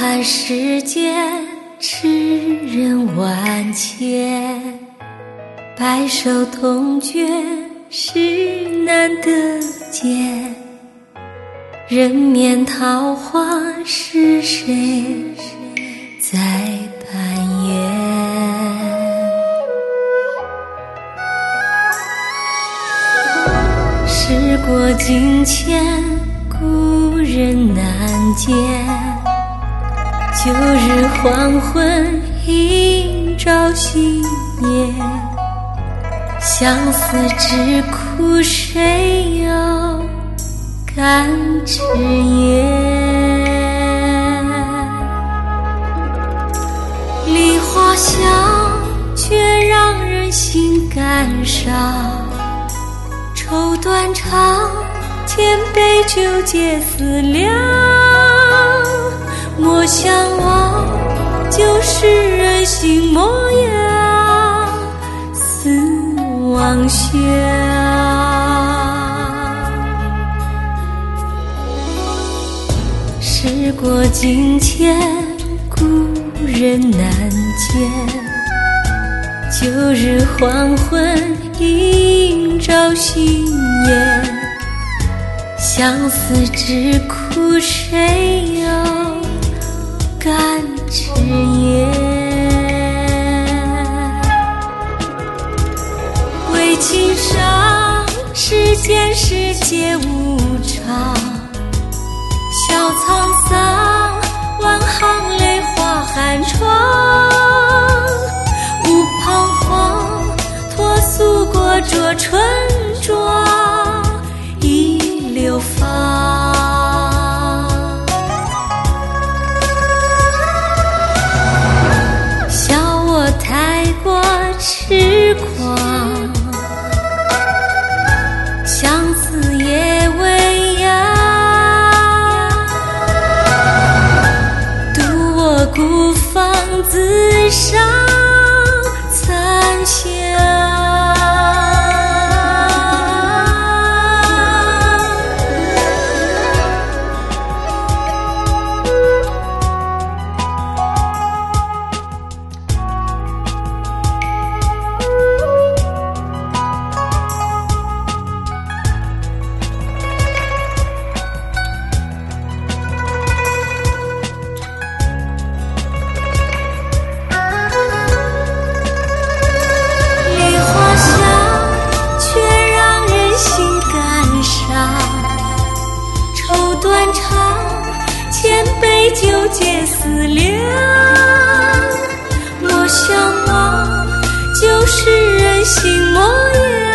看世间痴人万千，白首同卷是难得见，人面桃花是谁在扮演？时过境迁，故人难见，旧日黄昏映照心念，相思之苦谁又敢直言？梨花香却让人心感伤，愁断肠，千杯酒解思量。莫相忘，旧时人心模样，似妄想。时过境迁，故人难见，旧日黄昏映照心眼，相思之苦谁又敢直言？为情伤，世间事皆无常，笑沧桑，万行泪化寒窗。无彷徨，托诉过着春妆，已流芳。笑我太过痴狂，相思也未央，独我孤芳自赏残香。断肠，千杯酒解思量。莫相忘，旧时人心模样。